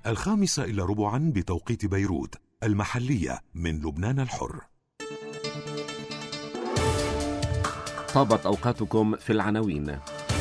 5:15 بتوقيت بيروت المحلية من لبنان الحر. طابت أوقاتكم في العناوين.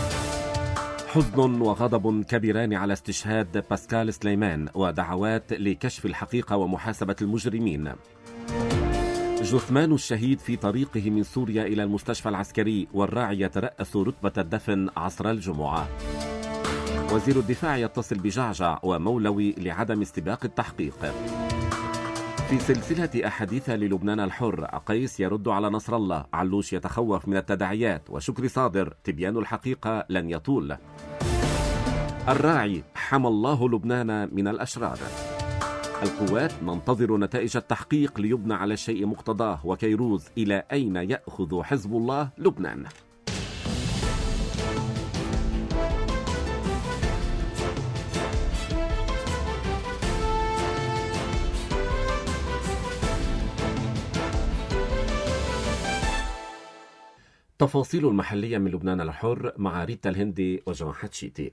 حزن وغضب كبيران على استشهاد باسكال سليمان ودعوات لكشف الحقيقة ومحاسبة المجرمين. جثمان الشهيد في طريقه من سوريا إلى المستشفى العسكري، والراعي يترأس رتبة الدفن عصر الجمعة. وزير الدفاع يتصل بجعجع ومولوي لعدم استباق التحقيق. في سلسلة أحاديث للبنان الحر، قيس يرد على نصر الله، علوش يتخوف من التداعيات، وشكري صادر تبيان الحقيقة لن يطول. الراعي حمى الله لبنان من الأشرار. القوات ننتظر نتائج التحقيق ليبنى على الشيء مقتضاه، وكيروز إلى أين يأخذ حزب الله لبنان؟ تفاصيل المحلية من لبنان الحر مع ريتا الهندي وجون حتشيتي.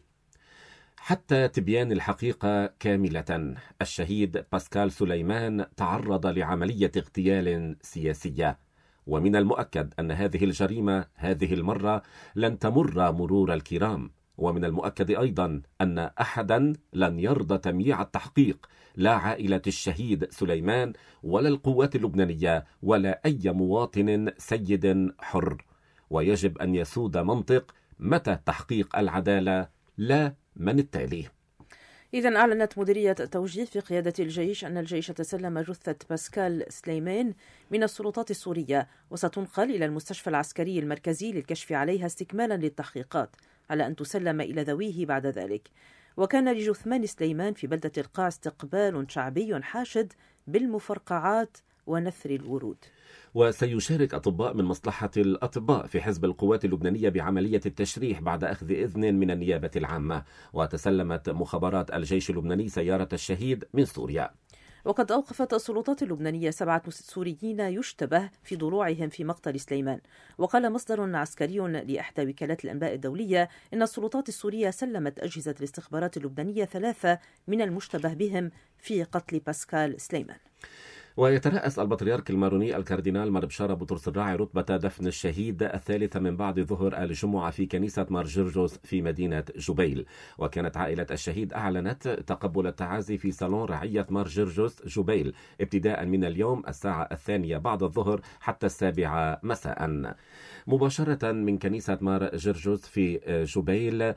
حتى تبيان الحقيقة كاملة، الشهيد باسكال سليمان تعرض لعملية اغتيال سياسية، ومن المؤكد أن هذه الجريمة هذه المرة لن تمر مرور الكرام، ومن المؤكد أيضا أن أحدا لن يرضى تمييع التحقيق، لا عائلة الشهيد سليمان ولا القوات اللبنانية ولا أي مواطن سيد حر. ويجب أن يسود منطق متى تحقيق العدالة، لا من التالي. إذن أعلنت مديرية التوجيه في قيادة الجيش أن الجيش تسلم جثة باسكال سليمان من السلطات السورية، وستنقل إلى المستشفى العسكري المركزي للكشف عليها استكمالا للتحقيقات، على أن تسلم إلى ذويه بعد ذلك. وكان لجثمان سليمان في بلدة القاع استقبال شعبي حاشد بالمفرقعات ونثر الورود. وسيشارك أطباء من مصلحة الأطباء في حزب القوات اللبنانية بعملية التشريح بعد أخذ إذن من النيابة العامة. وتسلمت مخابرات الجيش اللبناني سيارة الشهيد من سوريا. وقد أوقفت السلطات اللبنانية 7 سوريين يشتبه في ضلوعهم في مقتل سليمان. وقال مصدر عسكري لإحدى وكالات الأنباء الدولية إن السلطات السورية سلمت أجهزة الاستخبارات اللبنانية 3 من المشتبه بهم في قتل باسكال سليمان. ويترأس البطريرك الماروني الكاردينال مار بشارة بطرس الراعي رتبة دفن الشهيد الثالثة من بعد ظهر الجمعة في كنيسة مار جرجوس في مدينة جبيل. وكانت عائلة الشهيد أعلنت تقبل التعازي في صالون رعية مار جرجوس جبيل ابتداء من اليوم 2:00 بعد الظهر حتى 7:00 مساء، مباشرة من كنيسة مار جرجوس في جبيل.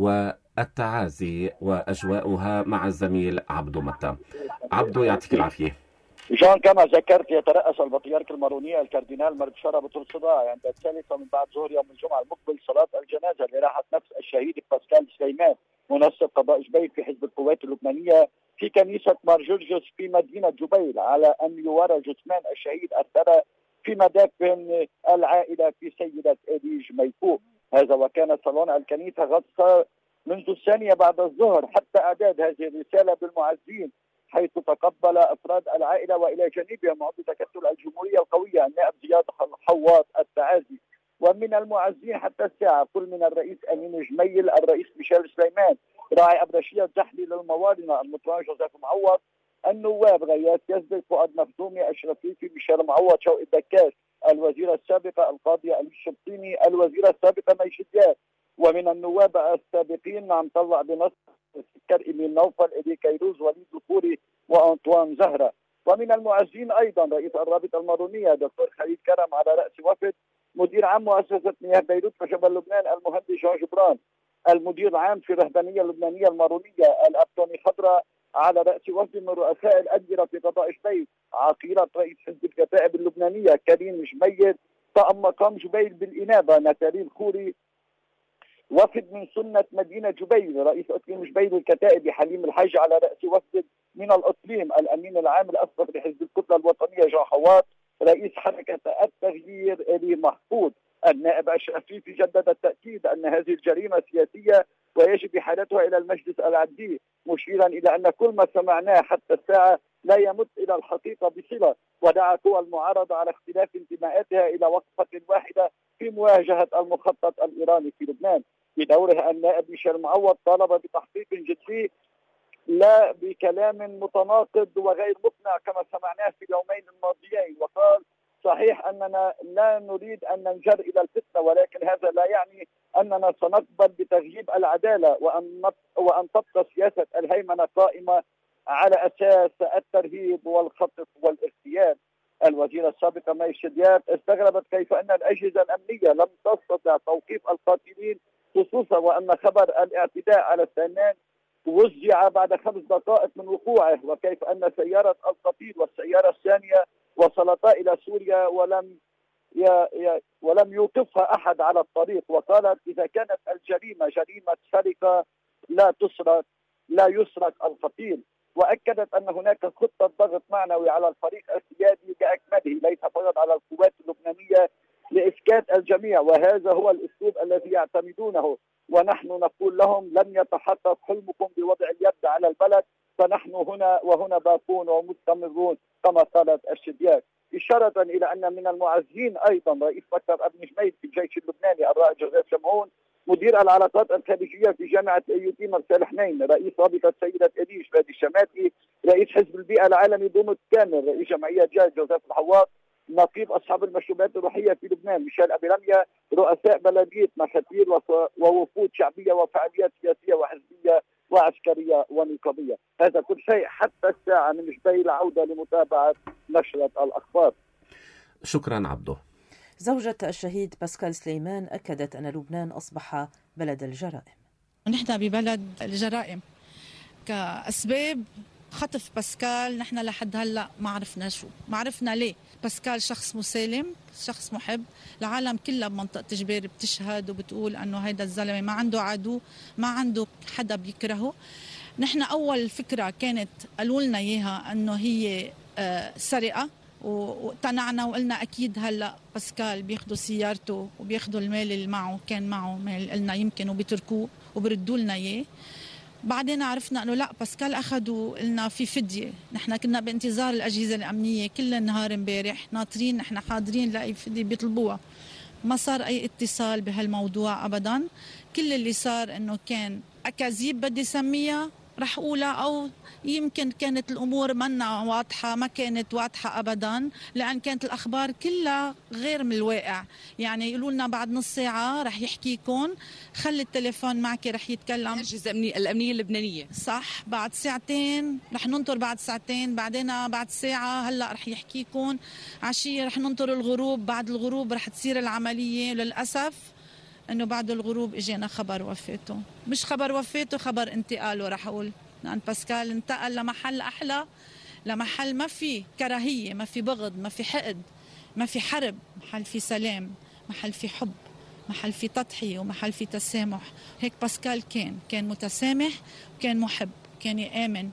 والتعازي وأجواؤها مع الزميل عبدو متى. عبدو يعطيك العافية. جان، كما ذكرت يترأس البطريرك الماروني الكاردينال مار بشارة بطرس الراعي عند 3 من بعد ظهر يوم الجمعة المقبل صلاة الجنازة لراحة نفس الشهيد باسكال سليمان منسق قضاء جبيل في حزب القوات اللبنانية في كنيسة مار جرجس في مدينة جبيل، على أن يورى جثمان الشهيد الثرى في مدافن العائلة في سيدة إليج ميكوب. هذا وكان صالون الكنيسة غطى منذ 2 بعد الظهر حتى إعداد هذه الرسالة بالمعزين، حيث تقبل أفراد العائلة وإلى جانبهم عضو تكتل الجمهورية القوية النائب زياد حواط التعازي. ومن المعزين حتى الساعة كل من الرئيس أمين جميل، الرئيس ميشيل سليمان، راعي أبرشية الزحلي للموارنة المطران جوزيف معوض، النواب غياث يزدك، فؤاد مخدومي، أشرف ليثي، ميشيل معوض، شوقي الدكاش، الوزيرة السابقة القاضية أليس شبطيني، الوزيرة السابقة ميشي دياب. ومن النواب السابقين نعم طلع بنصر سكر، إمين نوفل، إلي كيروز، وليد الخوري، وأنطوان زهرة. ومن المعزين أيضا رئيس الرابطة المارونية دكتور خليل كرم على رأس وفد، مدير عام مؤسسة مياه بيروت وجبل لبنان المهندس جون جبران، المدير العام في الرهبانية اللبنانية المارونية الأب توني خضراء على رأس وفد من رؤساء الأديرة في قضاء جبيل، عقيلة رئيس حزب الكتائب اللبنانية كريم جميل، طاقم مقام جبيل بالإنابة نتالي الخوري، وفد من سنة مدينة جبيل رئيس إقليم جبيل الكتائب حليم الحج على رأس وفد من الإقليم الأمين العام الأسبق لحزب الكتلة الوطنية جون حواط، رئيس حركة التغيير إلي محفوظ. النائب الشرفيفي جدد التأكيد أن هذه الجريمة سياسية ويجب إحالتها إلى المجلس العدلي، مشيرا إلى أن كل ما سمعناه حتى الساعة لا يمت إلى الحقيقة بصلة، ودعا قوى المعارضة على اختلاف انتماءاتها إلى وقفة واحدة في مواجهة المخطط الإيراني في لبنان. بدوره النائب ميشيل معوض طالب بتحقيق جدي لا بكلام متناقض وغير مقنع كما سمعناه في اليومين الماضيين، وقال صحيح أننا لا نريد أن ننجر إلى الفتنة، ولكن هذا لا يعني أننا سنقبل بتغييب العدالة وأن تبقى سياسة الهيمنة قائمة على أساس الترهيب والخطف والاغتيال. الوزيرة السابقة مي شدياك استغربت كيف أن الأجهزة الأمنية لم تستطع توقيف القاتلين، خصوصا وأن خبر الاعتداء على الثنان وزع بعد 5 دقائق من وقوعه، وكيف أن سيارة القتيل والسيارة الثانية وصلتا إلى سوريا ولم يوقفها أحد على الطريق. وقالت إذا كانت الجريمة جريمة سرقة لا يسرق القتيل. وأكدت أن هناك خطة ضغط معنوي على الفريق السيادي بأكمله، ليس فقط على القوات اللبنانية لإسكات الجميع، وهذا هو الأسلوب الذي يعتمدونه. ونحن نقول لهم لن يتحقق حلمكم بوضع اليد على البلد، فنحن هنا وهنا باقون ومستمرون كما قالت الشدياك، إشارة إلى أن من المعزين أيضا رئيس مكتب ابن جميل في الجيش اللبناني الرائد جوزيف شمعون، مدير العلاقات الخارجية في جامعة أيوتي مرسال حنين، رئيس رابطة سيدة إليش فادي الشماتي، رئيس حزب البيئة العالمي دومت كامل، رئيس جمعية جاي جوزيف الحواق، نقيب أصحاب المشروبات الروحية في لبنان ميشيل أبي رمية، رؤساء بلدية مخاتير ووفود شعبية وفعاليات سياسية وحزبية وعسكرية ونقابية. هذا كل شيء حتى الساعة من جبيل عودة لمتابعة نشرة الأخبار. شكرا عبده. زوجة الشهيد باسكال سليمان أكدت أن لبنان أصبح بلد الجرائم. نحن ببلد الجرائم كأسباب خطف باسكال. نحن لحد هلأ ما عرفنا ما عرفنا ليه. باسكال شخص مسالم، شخص محب، العالم كلها بمنطقة جبير بتشهد وبتقول أنه هيدا الزلمة ما عنده عدو، ما عنده حدا بيكرهه. نحن أول فكرة كانت قالوا لنا إياها أنه هي سرقة، وقتنعنا وقلنا أكيد هلأ باسكال بياخدوا سيارته وبياخدوا المال اللي معه، كان معه مال قلنا يمكن وبيتركوه وبردوا لنا إياه. بعدين عرفنا أنه لا، باسكال أخذوا لنا في فدية. نحن كنا بانتظار الأجهزة الأمنية كل النهار امبارح، ناطرين نحن حاضرين لأي فدية بيطلبوها. ما صار أي اتصال بهالموضوع أبدا. كل اللي صار أنه كان أكاذيب بدي سميها رح أقولها، أو يمكن كانت الأمور منا واضحة، ما كانت واضحة أبدا، لأن كانت الأخبار كلها غير من الواقع. يعني يقولوا لنا بعد نص ساعة رح يحكيكم، خلي التليفون معك رح يتكلم الأجهزة الأمنية اللبنانية، صح. بعد ساعتين رح ننطر، بعد ساعتين بعدين بعد ساعة هلأ رح يحكيكم، عشية رح ننطر الغروب، بعد الغروب رح تصير العملية. للأسف انه بعد الغروب اجينا خبر وفاته، مش خبر وفاته، خبر انتقاله رح اقول، لان باسكال انتقل لمحل احلى، لمحل ما في كراهيه، ما في بغض، ما في حقد، ما في حرب، محل في سلام، محل في حب، محل في تضحيه، ومحل في تسامح. هيك باسكال كان متسامح، كان محب، كان يآمن.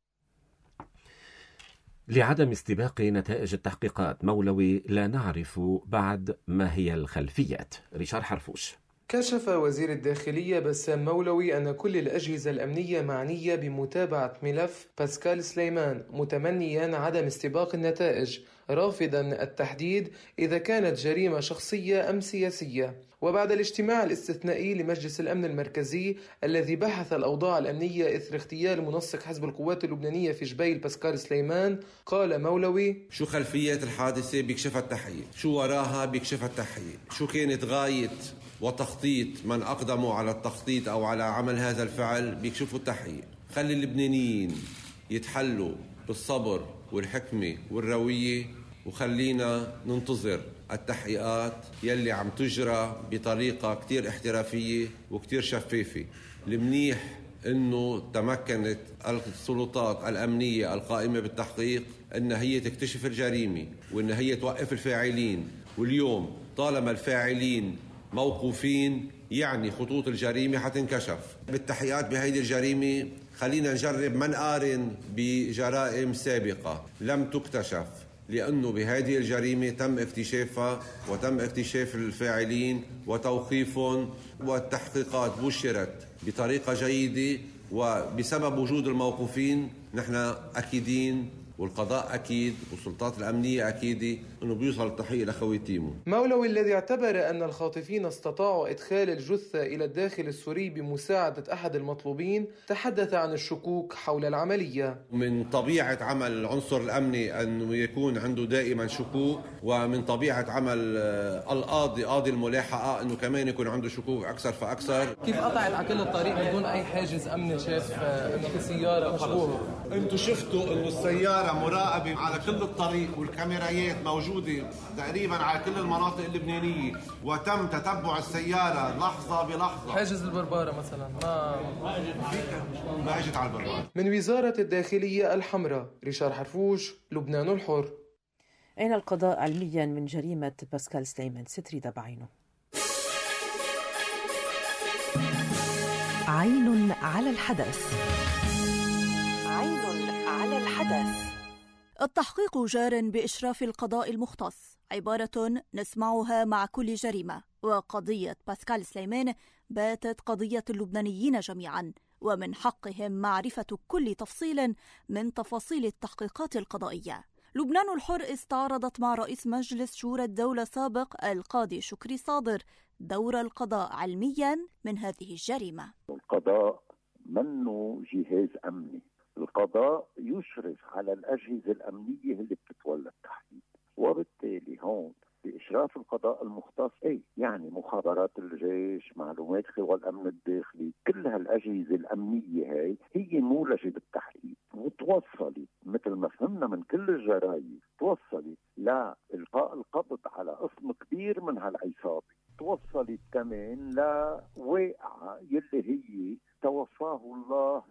لعدم استباق نتائج التحقيقات مولوي لا نعرف بعد ما هي الخلفيات. ريشار حرفوش. كشف وزير الداخلية بسام مولوي أن كل الأجهزة الأمنية معنية بمتابعة ملف باسكال سليمان، متمنيا عدم استباق النتائج، رافضا التحديد إذا كانت جريمة شخصية أم سياسية. وبعد الاجتماع الاستثنائي لمجلس الأمن المركزي الذي بحث الأوضاع الأمنية إثر اغتيال منسق حزب القوات اللبنانية في جبيل باسكال سليمان، قال مولوي: شو خلفية الحادثة بيكشفها التحقيق، شو وراها بيكشفها التحقيق، شو كانت غاية وتخطيط من أقدموا على التخطيط أو على عمل هذا الفعل بيكشفوا التحقيق. خلي اللبنانيين يتحلوا بالصبر والحكمة والروية، وخلينا ننتظر التحقيقات يلي عم تجرى بطريقة كتير احترافية وكتير شفافة. المنيح انه تمكنت السلطات الأمنية القائمة بالتحقيق ان هي تكتشف الجريمة وان هي توقف الفاعلين. واليوم طالما الفاعلين موقوفين يعني خطوط الجريمة حتنكشف. بالتحقيقات بهيدي الجريمة خلينا نجرب ما نقارن بجرائم سابقة لم تكتشف، لأنه بهذه الجريمة تم اكتشافها وتم اكتشاف الفاعلين وتوقيفهم، والتحقيقات بشرت بطريقة جيدة. وبسبب وجود الموقوفين نحن أكيدين، والقضاء أكيد، والسلطات الأمنية أكيدة أنه بيوصل التحية لخواتيمه. مولوي الذي اعتبر أن الخاطفين استطاعوا إدخال الجثة إلى الداخل السوري بمساعدة أحد المطلوبين تحدث عن الشكوك حول العملية. من طبيعة عمل العنصر الأمني أنه يكون عنده دائما شكوك، ومن طبيعة عمل قاضي الملاحقة أنه كمان يكون عنده شكوك أكثر فأكثر. كيف قطعت على كل الطريق بدون أي حاجز أمني؟ شاف أنه في سيارة مشبوهة. أنتوا شفتوا أنه السيارة مراقبة على كل الطريق، والكاميرايات موجودة تقريبا على كل المناطق اللبنانية، وتم تتبع السيارة لحظة بلحظة. حاجز البربارة مثلا ما اجت على البربارة. من وزارة الداخلية الحمراء، ريشار حرفوش، لبنان الحر. أين القضاء علميا من جريمة باسكال سليمان؟ ستريدة بعينه. عين على الحدث. عين على الحدث. التحقيق جار بإشراف القضاء المختص، عبارة نسمعها مع كل جريمة، وقضية باسكال سليمان باتت قضية اللبنانيين جميعا، ومن حقهم معرفة كل تفصيل من تفاصيل التحقيقات القضائية. لبنان الحر استعرضت مع رئيس مجلس شورى الدولة السابق القاضي شكري صادر دور القضاء علميا من هذه الجريمة. القضاء منه جهاز أمني، القضاء يشرف على الأجهزة الأمنية اللي بتتولى التحقيق، وبالتالي هون بإشراف القضاء المختص يعني مخابرات الجيش، معلومات قوى الأمن الداخلي، كل هالأجهزة الأمنية هي مولجة بالتحقيق، وتوصلت مثل ما فهمنا من كل الجرائم توصلت لإلقاء القبض على قسم كبير من هالعصابة، توصلت كمان لواقعة يلي هي توفاه الله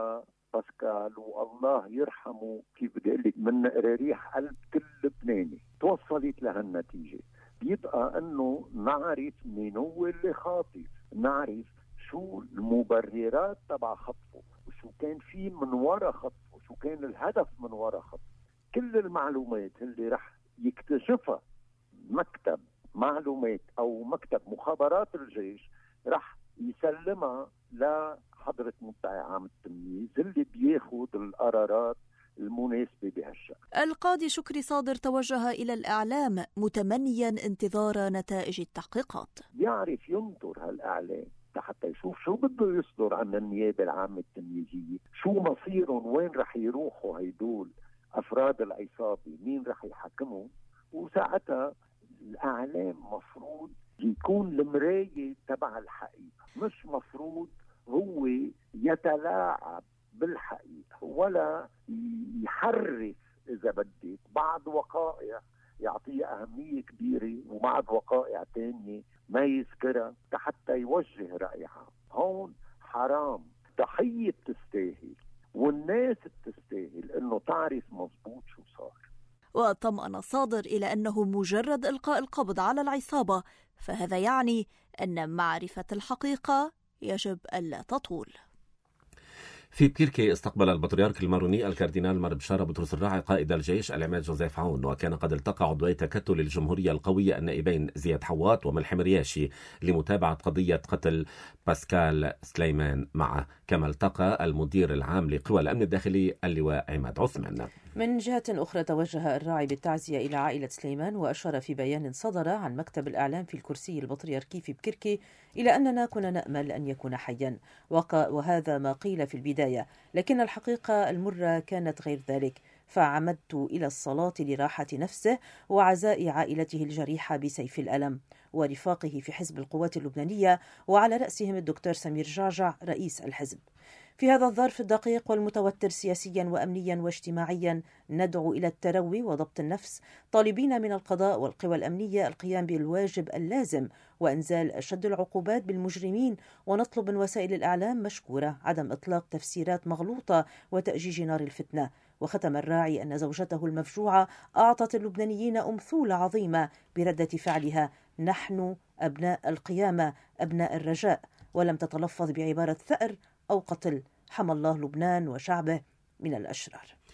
باسكال، والله يرحمه كيف بدي اقول لك من ريح قلب كل لبناني. توصلت لهالنتيجه. بيبقى انه نعرف مين هو اللي خاطف، نعرف شو المبررات تبع خطفه، وشو كان في من وراء خطفه، شو كان الهدف من وراء خطفه. كل المعلومات اللي رح يكتشفها مكتب معلومات او مكتب مخابرات الجيش رح يسلمها لحضرة مدعي عام التمييز اللي بياخد القرارات المناسبة بهالشأن. القاضي شكري صادر توجه إلى الإعلام متمنيا انتظار نتائج التحقيقات. يعرف ينطر هالإعلام حتى يشوف شو بده يصدر عن النيابة العامة التمييزية، شو مصيرهم، وين رح يروحوا هيدول أفراد العصابة، مين رح يحكمهم. وساعتها الإعلام مفروض يكون المراية تبع الحقيقة، مش مفروض هو يتلاعب بالحقيقة ولا يحرف إذا بدك بعض وقائع يعطيها أهمية كبيرة وبعض وقائع تانية ما يذكرها حتى يوجه رأيها. هون حرام. ضحية تستاهل والناس تستاهل إنه تعرف مضبوط شو صار. وطمأن صادر إلى أنه مجرد إلقاء القبض على العصابة فهذا يعني أن معرفة الحقيقة يجب ألا تطول. في بكيركي استقبل البطريرك الماروني الكاردينال مار بشارة بطرس الراعي قائد الجيش العماد جوزيف عون، وكان قد التقى عضوي تكتل الجمهورية القوية النائبين زياد حوات وملحم رياشي لمتابعة قضية قتل باسكال سليمان معه، كما التقى المدير العام لقوى الأمن الداخلي اللواء عماد عثمان. من جهة أخرى توجه الراعي بالتعزية إلى عائلة سليمان، وأشار في بيان صدر عن مكتب الإعلام في الكرسي البطريركي في بكيركي إلى أننا كنا نأمل أن يكون حيا، وهذا ما قيل في البداية، لكن الحقيقة المرة كانت غير ذلك، فعمدت إلى الصلاة لراحة نفسه وعزاء عائلته الجريحة بسيف الألم ورفاقه في حزب القوات اللبنانية، وعلى رأسهم الدكتور سمير جعجع رئيس الحزب. في هذا الظرف الدقيق والمتوتر سياسيا وأمنيا واجتماعيا ندعو إلى التروي وضبط النفس، طالبين من القضاء والقوى الأمنية القيام بالواجب اللازم وإنزال أشد العقوبات بالمجرمين، ونطلب من وسائل الإعلام مشكورة عدم إطلاق تفسيرات مغلوطة وتأجيج نار الفتنة. وختم الراعي أن زوجته المفجوعة أعطت اللبنانيين أمثولة عظيمة بردة فعلها: نحن أبناء القيامة، أبناء الرجاء، ولم تتلفظ بعبارة ثأر أو قتل. حمى الله لبنان وشعبه من الأشرار.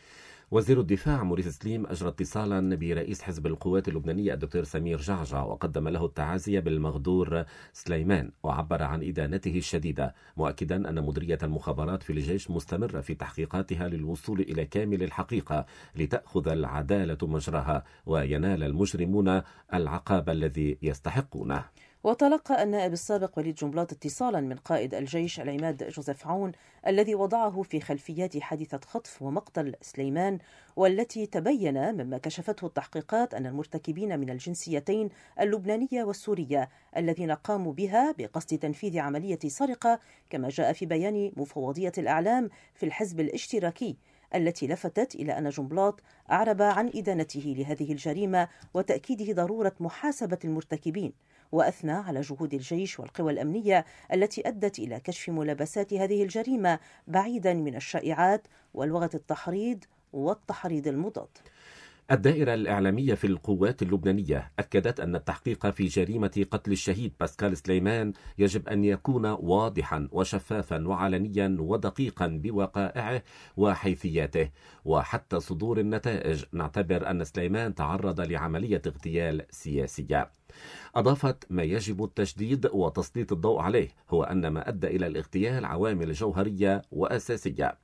وزير الدفاع موريس سليم أجرى اتصالا برئيس حزب القوات اللبنانية الدكتور سمير جعجع وقدم له التعازي بالمغدور سليمان، وعبر عن إدانته الشديدة، مؤكدا أن مديرية المخابرات في الجيش مستمرة في تحقيقاتها للوصول إلى كامل الحقيقة لتأخذ العدالة مجراها وينال المجرمون العقاب الذي يستحقونه. وتلقى النائب السابق وليد جنبلاط اتصالا من قائد الجيش العماد جوزيف عون الذي وضعه في خلفيات حادثة خطف ومقتل سليمان، والتي تبين مما كشفته التحقيقات أن المرتكبين من الجنسيتين اللبنانية والسورية الذين قاموا بها بقصد تنفيذ عملية سرقة، كما جاء في بيان مفوضية الإعلام في الحزب الاشتراكي، التي لفتت إلى أن جنبلاط أعرب عن إدانته لهذه الجريمة وتأكيده ضرورة محاسبة المرتكبين، وأثنى على جهود الجيش والقوى الأمنية التي أدت إلى كشف ملابسات هذه الجريمة بعيدا من الشائعات ولغة التحريض والتحريض المضاد. الدائرة الإعلامية في القوات اللبنانية أكدت أن التحقيق في جريمة قتل الشهيد باسكال سليمان يجب أن يكون واضحا وشفافا وعلنيا ودقيقا بوقائعه وحيثياته، وحتى صدور النتائج نعتبر أن سليمان تعرض لعملية اغتيال سياسية. أضافت: ما يجب التشديد وتسليط الضوء عليه هو أن ما أدى إلى الاغتيال عوامل جوهرية وأساسية.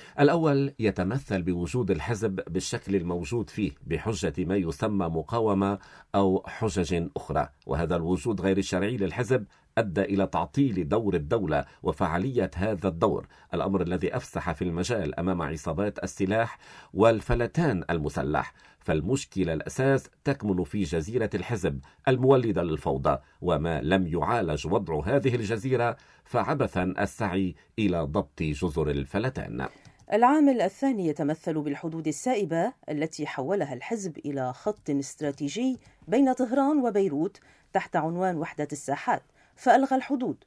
الأول يتمثل بوجود الحزب بالشكل الموجود فيه بحجة ما يسمى مقاومة أو حجج أخرى، وهذا الوجود غير الشرعي للحزب أدى إلى تعطيل دور الدولة وفعالية هذا الدور، الأمر الذي أفسح في المجال أمام عصابات السلاح والفلتان المسلح. فالمشكلة الأساس تكمن في جزيرة الحزب المولدة للفوضى، وما لم يعالج وضع هذه الجزيرة فعبثا السعي إلى ضبط جزر الفلتان. العامل الثاني يتمثل بالحدود السائبة التي حولها الحزب إلى خط استراتيجي بين طهران وبيروت تحت عنوان وحدة الساحات، فألغى الحدود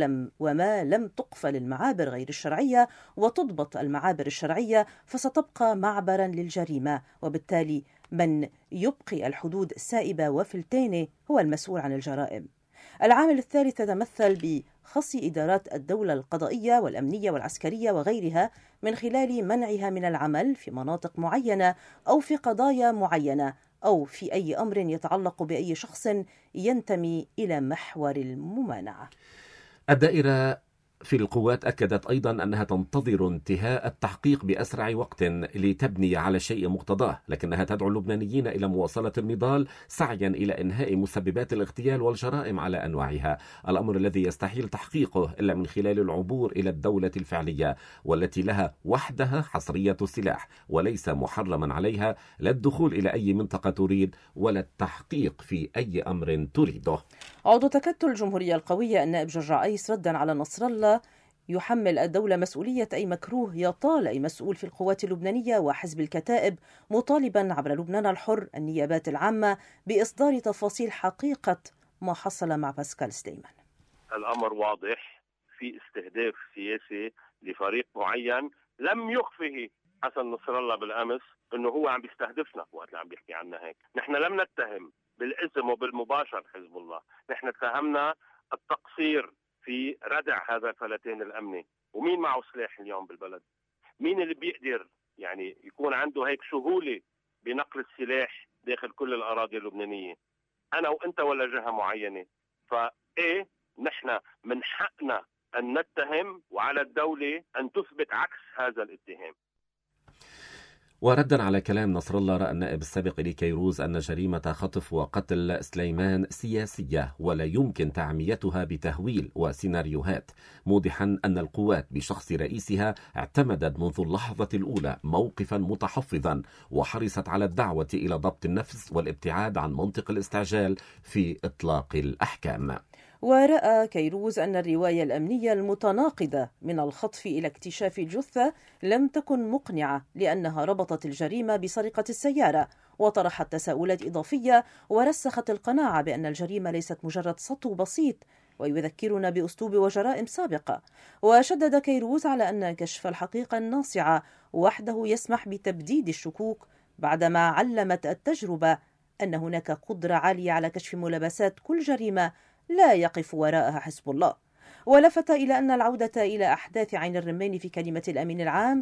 وما لم تقفل المعابر غير الشرعية وتضبط المعابر الشرعية فستبقى معبرا للجريمة، وبالتالي من يبقي الحدود سائبة وفلتانة هو المسؤول عن الجرائم. العامل الثالث يتمثل بخصي إدارات الدولة القضائية والأمنية والعسكرية وغيرها من خلال منعها من العمل في مناطق معينة أو في قضايا معينة أو في أي أمر يتعلق بأي شخص ينتمي إلى محور الممانعة. الدائرة في القوات أكدت أيضا أنها تنتظر انتهاء التحقيق بأسرع وقت لتبني على شيء مقتضاه، لكنها تدعو اللبنانيين إلى مواصلة النضال سعيا إلى إنهاء مسببات الاغتيال والجرائم على أنواعها، الأمر الذي يستحيل تحقيقه إلا من خلال العبور إلى الدولة الفعلية والتي لها وحدها حصرية السلاح، وليس محرما عليها لا الدخول إلى أي منطقة تريد ولا التحقيق في أي أمر تريده. عضو تكتل الجمهورية القوية النائب جرجع أيس ردا على نصر الله يحمل الدولة مسؤولية أي مكروه يطال أي مسؤول في القوات اللبنانية وحزب الكتائب، مطالبا عبر لبنان الحر النيابات العامة بإصدار تفاصيل حقيقة ما حصل مع باسكال سليمان. الأمر واضح، في استهداف سياسي لفريق معين لم يخفه حسن نصر الله بالأمس أنه هو عم بيستهدفنا وقت اللي عم بيحكي عنا هيك. نحن لم نتهم بالاسم وبالمباشر حزب الله، نحن اتهمنا التقصير في ردع هذا الفلتين الأمني. ومين معه سلاح اليوم بالبلد؟ مين اللي بيقدر يعني يكون عنده هيك سهولة بنقل السلاح داخل كل الأراضي اللبنانية؟ أنا وأنت ولا جهة معينة؟ فإيه نحن من حقنا أن نتهم وعلى الدولة أن تثبت عكس هذا الاتهام. وردا على كلام نصر الله، رأى النائب السابق إلي كيروز أن جريمة خطف وقتل سليمان سياسية ولا يمكن تعميتها بتهويل وسيناريوهات، موضحا أن القوات بشخص رئيسها اعتمدت منذ اللحظة الأولى موقفا متحفظا وحرصت على الدعوة إلى ضبط النفس والابتعاد عن منطق الاستعجال في إطلاق الأحكام. ورأى كيروز أن الرواية الأمنية المتناقضة من الخطف إلى اكتشاف الجثة لم تكن مقنعة لأنها ربطت الجريمة بسرقة السيارة وطرحت تساؤلات إضافية ورسخت القناعة بأن الجريمة ليست مجرد سطو بسيط ويذكرنا بأسلوب وجرائم سابقة. وشدد كيروز على أن كشف الحقيقة الناصعة وحده يسمح بتبديد الشكوك بعدما علمت التجربة أن هناك قدرة عالية على كشف ملابسات كل جريمة لا يقف وراءها حزب الله. ولفت إلى أن العودة إلى أحداث عين الرمان في كلمة الأمين العام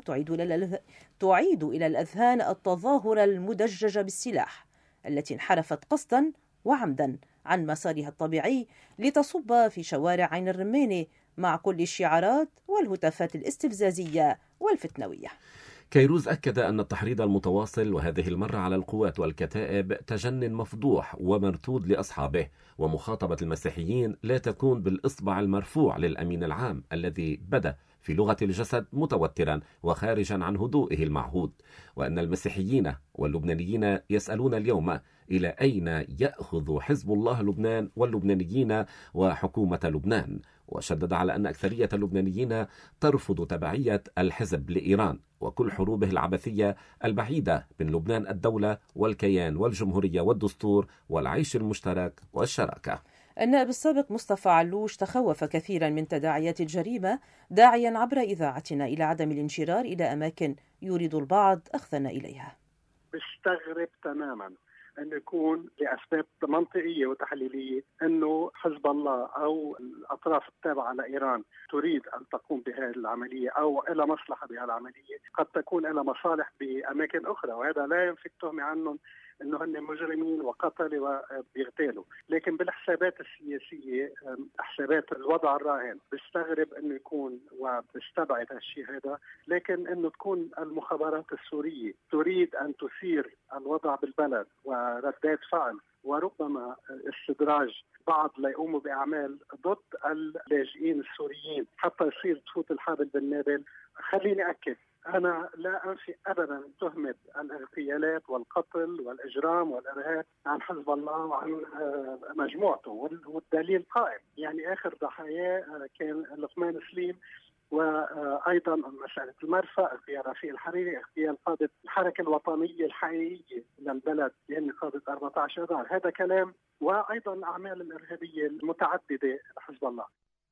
تعيد إلى الأذهان التظاهر المدجج بالسلاح التي انحرفت قصدا وعمدا عن مسارها الطبيعي لتصب في شوارع عين الرمان مع كل الشعارات والهتافات الاستفزازية والفتنوية. كيروز أكد أن التحريض المتواصل وهذه المرة على القوات والكتائب تجن مفضوح ومرتود لأصحابه، ومخاطبة المسيحيين لا تكون بالإصبع المرفوع للأمين العام الذي بدا في لغة الجسد متوترا وخارجا عن هدوئه المعهود، وأن المسيحيين واللبنانيين يسألون اليوم إلى أين يأخذ حزب الله لبنان واللبنانيين وحكومة لبنان. وشدد على أن أكثرية اللبنانيين ترفض تبعية الحزب لإيران وكل حروبه العبثية البعيدة من لبنان الدولة والكيان والجمهورية والدستور والعيش المشترك والشراكة. النائب السابق مصطفى علوش تخوف كثيرا من تداعيات الجريمة، داعيا عبر إذاعتنا إلى عدم الانشرار إلى أماكن يريد البعض أخذنا إليها. بستغرب تماما أن يكون لأسباب منطقية وتحليلية أنه حزب الله أو الأطراف التابعة لإيران تريد أن تقوم بهذه العملية أو إلى مصلحة بهذه العملية، قد تكون إلى مصالح بأماكن أخرى، وهذا لا ينفي التهم عنهم أنه هن مجرمين وقتلوا وبيغتالوا. لكن بالحسابات السياسية، حسابات الوضع الراهن، بستغرب أنه يكون وبستبعد هالشيء هذا، لكن أنه تكون المخابرات السورية تريد أن تثير الوضع بالبلد وردات فعل وربما استدراج بعض ليقوموا بأعمال ضد اللاجئين السوريين حتى يصير تفوت الحابل بالنابل. خليني أكد، أنا لا أنفي أبدا تهمة الاغتيالات والقتل والإجرام والإرهاب عن حزب الله وعن مجموعته، والدليل قائم. يعني آخر ضحايا كان لقمان سليم، وأيضا مسألة المرفأ، اغتيال رفيق الحريري، اغتيال قادة الحركة الوطنية الحقيقية للبلد يعني قادة 14 أذار. هذا كلام، وأيضا الأعمال الإرهابية المتعددة لحزب الله.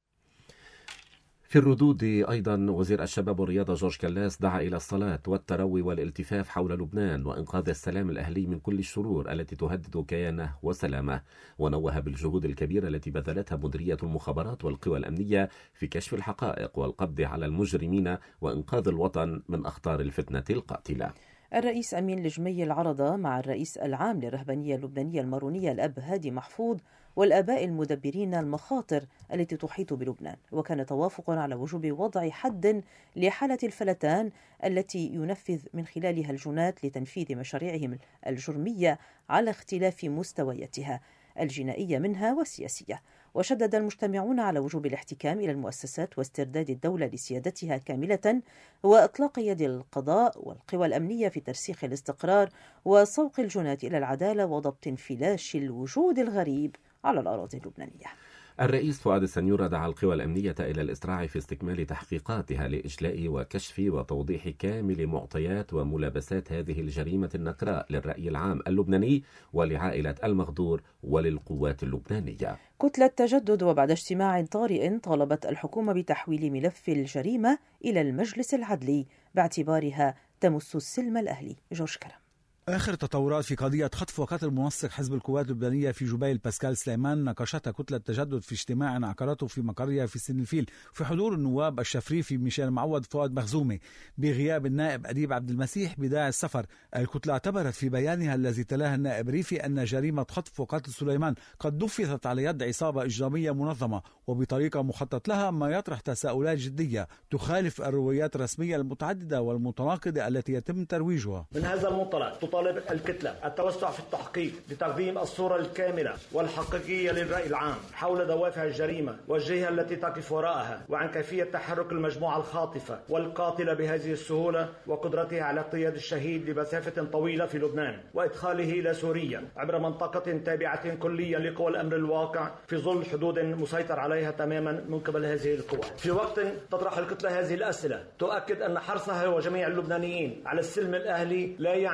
في الردود أيضا وزير الشباب والرياضة جورج كلاس دعا إلى الصلاة والتروي والالتفاف حول لبنان وإنقاذ السلام الأهلي من كل الشرور التي تهدد كيانه وسلامه، ونوه بالجهود الكبيرة التي بذلتها مديرية المخابرات والقوى الأمنية في كشف الحقائق والقبض على المجرمين وإنقاذ الوطن من أخطار الفتنة القاتلة. الرئيس أمين الجمي العرضة مع الرئيس العام للرهبانية اللبنانية المارونية الأب هادي محفوظ والآباء المدبرين المخاطر التي تحيط بلبنان، وكان توافق على وجوب وضع حد لحالة الفلتان التي ينفذ من خلالها الجنات لتنفيذ مشاريعهم الجرمية على اختلاف مستوياتها الجنائية منها والسياسية. وشدد المجتمعون على وجوب الاحتكام إلى المؤسسات واسترداد الدولة لسيادتها كاملة، وإطلاق يد القضاء والقوى الأمنية في ترسيخ الاستقرار وسوق الجنات إلى العدالة وضبط انفلاش الوجود الغريب على الأراضي اللبنانية. الرئيس فؤاد السنيورة دعا القوى الأمنية إلى الإسراع في استكمال تحقيقاتها لإجلاء وكشف وتوضيح كامل معطيات وملابسات هذه الجريمة النكراء للرأي العام اللبناني ولعائلة المغدور وللقوات اللبنانية. كتلة تجدد وبعد اجتماع طارئ طالبت الحكومة بتحويل ملف الجريمة إلى المجلس العدلي باعتبارها تمس السلم الأهلي. جورج كرم. آخر تطورات في قضية خطف وقتل منسق حزب القوات اللبنانية في جبيل باسكال سليمان ناقشتها كتلة تجدد في اجتماع عقدته في مقرها في سن الفيل في حضور النواب الشفريفي ميشيل معوض فؤاد مخزومي بغياب النائب أديب عبد المسيح بداعي السفر. الكتلة اعتبرت في بيانها الذي تلاه النائب ريفي أن جريمة خطف وقتل سليمان قد نفذت على يد عصابة إجرامية منظمة وبطريقة مخطط لها، ما يطرح تساؤلات جدية تخالف الروايات الرسمية المتعددة والمتناقضة التي يتم ترويجها. من هذا المنطلق تطالب الكتلة التوسع في التحقيق لتقديم الصورة الكاملة والحقيقية للرأي العام حول دوافع الجريمة والجهة التي تقف وراءها، وعن كيفية تحرك المجموعة الخاطفة والقاتلة بهذه السهولة وقدرتها على اقتياد الشهيد لمسافة طويلة في لبنان وإدخاله إلى سوريا عبر منطقة تابعة كليا لقوى الأمر الواقع في ظل حدود مسيطر عليها تماما من قبل هذه القوى. في وقت تطرح الكتلة هذه الأسئلة تؤكد أن حرصها وجميع اللبنانيين على السلم الأهلي لا يعني أبدا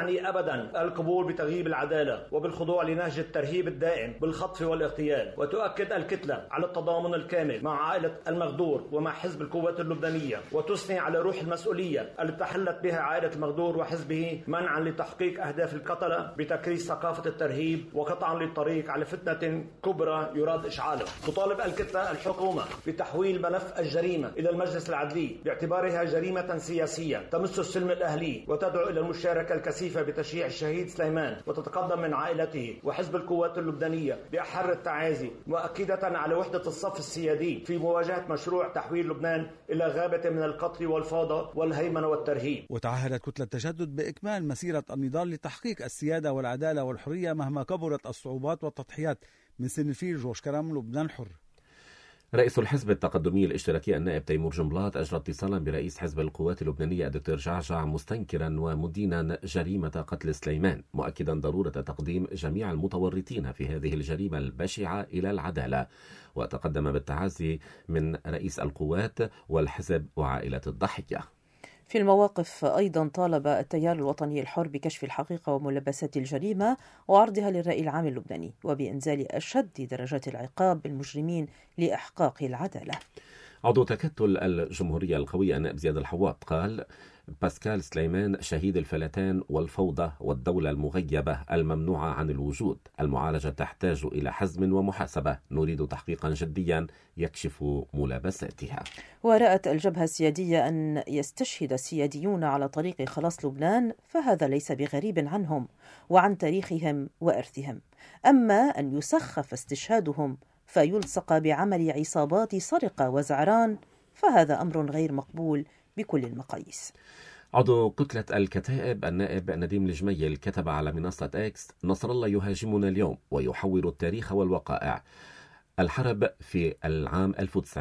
أبدا القبول بتغييب العدالة وبالخضوع لنهج الترهيب الدائم بالخطف والاغتيال. وتؤكد الكتلة على التضامن الكامل مع عائلة المغدور ومع حزب القوات اللبنانية، وتثني على روح المسؤولية التي تحلت بها عائلة المغدور وحزبه منعا لتحقيق أهداف القتلة بتكريس ثقافة الترهيب وقطعا للطريق على فتنة كبرى يراد إشعالها. تطالب الكتلة الحكومة بتحويل ملف الجريمة إلى المجلس العدلي باعتبارها جريمة سياسية تمس السلم الأهلي، وتدعو إلى المشاركة الكثيفة بتشييع الشهيد سليمان، وتتقدم من عائلته وحزب القوات اللبنانية بأحر التعازي، مؤكدة على وحدة الصف السيادي في مواجهة مشروع تحويل لبنان إلى غابة من القتل والفوضى والهيمنة والترهيب. وتعهدت كتلة التجدد بإكمال مسيرة النضال لتحقيق السيادة والعدالة والحرية مهما كبرت الصعوبات والتضحيات. من سن الفيل، جورج كرم، لبنان حر. رئيس الحزب التقدمي الاشتراكي النائب تيمور جنبلاط أجرى اتصالا برئيس حزب القوات اللبنانية الدكتور جعجع مستنكرا ومدينا جريمة قتل سليمان، مؤكدا ضرورة تقديم جميع المتورطين في هذه الجريمة البشعة إلى العدالة. وتقدم بالتعازي من رئيس القوات والحزب وعائلة الضحية. في المواقف أيضا طالب التيار الوطني الحر بكشف الحقيقة وملبسات الجريمة وعرضها للرأي العام اللبناني، وبإنزال أشد درجات العقاب بالمجرمين لإحقاق العدالة. عضو تكتل الجمهورية القوية النائب زياد الحواط قال: باسكال سليمان شهيد الفلتان والفوضى والدولة المغيبة الممنوعة عن الوجود. المعالجة تحتاج إلى حزم ومحاسبة. نريد تحقيقا جديا يكشف ملابساتها. ورأت الجبهة السيادية أن يستشهد السياديون على طريق خلاص لبنان، فهذا ليس بغريب عنهم وعن تاريخهم وإرثهم. أما أن يسخف استشهادهم فيلصق بعمل عصابات سرقة وزعران، فهذا أمر غير مقبول بكل المقاييس. عضو كتلة الكتائب النائب نديم الجميل كتب على منصة إكس: نصر الله يهاجمنا اليوم ويحور التاريخ والوقائع. الحرب في العام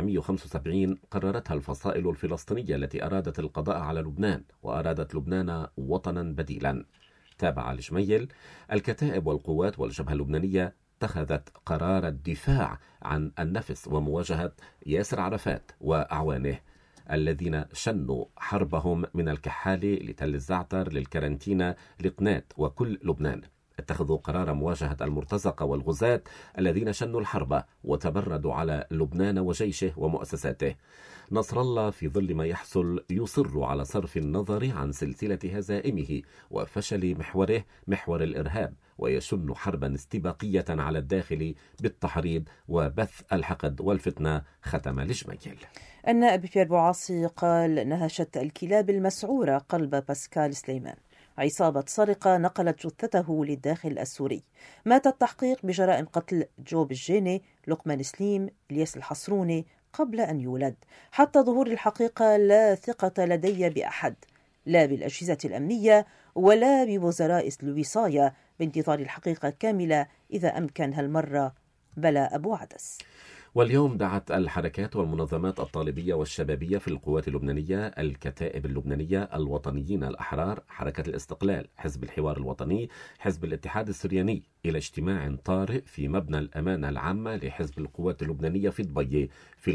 1975 قررتها الفصائل الفلسطينية التي أرادت القضاء على لبنان وأرادت لبنان وطنا بديلا. تابع الجميل: الكتائب والقوات والجبهة اللبنانية اتخذت قرار الدفاع عن النفس ومواجهة ياسر عرفات وأعوانه الذين شنوا حربهم من الكحالة لتل الزعتر للكرنتينة لقناة وكل لبنان. اتخذوا قرار مواجهة المرتزقة والغزاة الذين شنوا الحرب وتبردوا على لبنان وجيشه ومؤسساته. نصر الله في ظل ما يحصل يصر على صرف النظر عن سلسلة هزائمه وفشل محوره محور الإرهاب، ويشن حربا استباقية على الداخل بالتحريض وبث الحقد والفتنة. ختم الجميل. النائب بيير بوعاصي قال: نهشت الكلاب المسعورة قلب باسكال سليمان. عصابة سرقة نقلت جثته للداخل السوري. مات التحقيق بجرائم قتل جوب الجيني، لقمان سليم، الياس الحصروني قبل أن يولد. حتى ظهور الحقيقة لا ثقة لدي بأحد، لا بالأجهزة الأمنية ولا بوزراء الوصاية، بانتظار الحقيقة كاملة إذا أمكن هالمرة بلا أبو عدس. واليوم دعت الحركات والمنظمات الطالبية والشبابية في القوات اللبنانية، الكتائب اللبنانية، الوطنيين الأحرار، حركة الاستقلال، حزب الحوار الوطني، حزب الاتحاد السرياني إلى اجتماع طارئ في مبنى الأمانة العامة لحزب القوات اللبنانية في ضبية في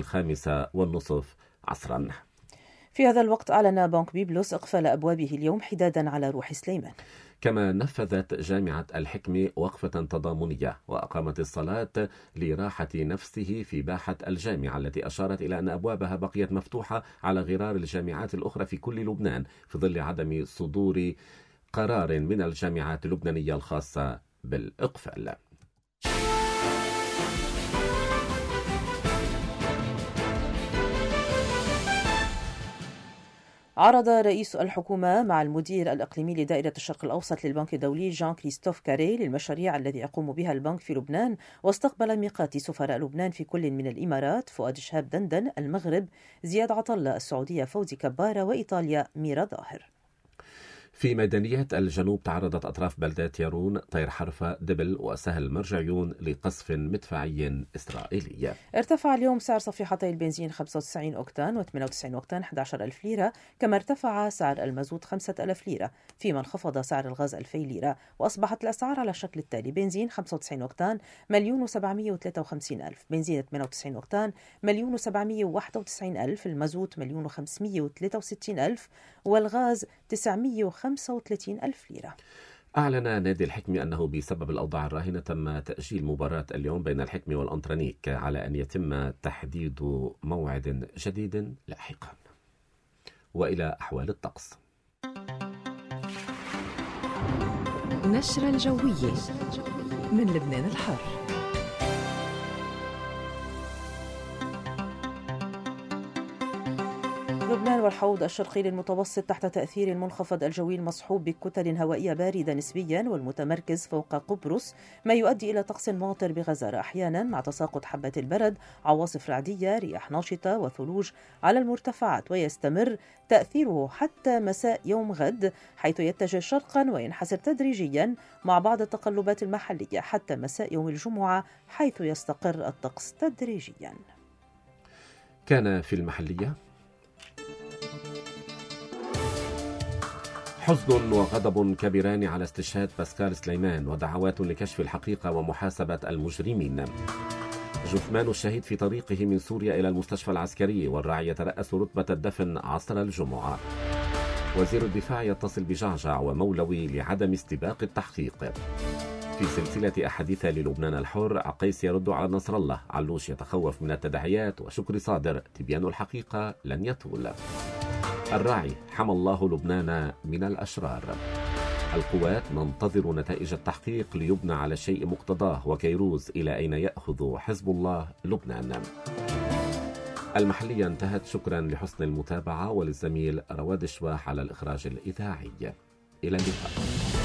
5:30 عصرا. في هذا الوقت أعلن بنك بيبلس إقفال أبوابه اليوم حدادا على روح سليمان. كما نفذت جامعة الحكمة وقفة تضامنية وأقامت الصلاة لراحة نفسه في باحة الجامعة التي أشارت إلى أن أبوابها بقيت مفتوحة على غرار الجامعات الأخرى في كل لبنان في ظل عدم صدور قرار من الجامعات اللبنانية الخاصة بالإقفال. عرض رئيس الحكومة مع المدير الإقليمي لدائرة الشرق الأوسط للبنك الدولي جان كريستوف كاري للمشاريع الذي يقوم بها البنك في لبنان، واستقبل ميقات سفراء لبنان في كل من الإمارات فؤاد شهاب دندن، المغرب زياد عطلة، السعودية فوزي كبارة، وإيطاليا ميرا ظاهر. في ميدانيات الجنوب تعرضت أطراف بلدات يارون، طير حرفة، دبل وسهل مرجعيون لقصف مدفعي إسرائيلي. ارتفع اليوم سعر صفيحتي البنزين 95 أوكتان و98 أوكتان 11,000 ليرة، كما ارتفع سعر المازوت 5,000 ليرة، فيما انخفض سعر الغاز 2,000 ليرة، وأصبحت الأسعار على الشكل التالي: بنزين 95 أوكتان 1,753,000، بنزين 98 أوكتان 1,791,000، المازوت 1,563,000، والغاز 935,000 ليرة. أعلن نادي الحكم أنه بسبب الأوضاع الراهنة تم تأجيل مباراة اليوم بين الحكم والأنطرانيك على أن يتم تحديد موعد جديد لاحقا. وإلى أحوال الطقس. نشرة الجوية من لبنان الحر. لبنان والحوض الشرقي للمتوسط تحت تأثير المنخفض الجوي المصحوب بكتل هوائية باردة نسبيا والمتمركز فوق قبرص، ما يؤدي إلى طقس ماطر بغزارة أحيانا مع تساقط حبة البرد، عواصف رعدية، رياح ناشطة وثلوج على المرتفعات، ويستمر تأثيره حتى مساء يوم غد، حيث يتجه شرقا وينحسر تدريجيا مع بعض التقلبات المحلية حتى مساء يوم الجمعة، حيث يستقر الطقس تدريجيا. كان في المحلية حزن وغضب كبيران على استشهاد باسكال سليمان ودعوات لكشف الحقيقة ومحاسبة المجرمين. جثمان الشهيد في طريقه من سوريا إلى المستشفى العسكري، والراعي يترأس رتبة الدفن عصر الجمعة. وزير الدفاع يتصل بجعجع ومولوي لعدم استباق التحقيق. في سلسلة أحاديث للبنان الحر، عقيس يرد على نصر الله، علوش يتخوف من التداعيات، وشكري صادر تبيان الحقيقة لن يطول. الراعي حمى الله لبنان من الأشرار. القوات ننتظر نتائج التحقيق ليبنى على الشيء مقتضاه، وكيروز إلى أين يأخذ حزب الله لبنان. المحلية انتهت. شكرا لحسن المتابعة وللزميل رواد الشواح على الإخراج الإذاعي. إلى اللقاء.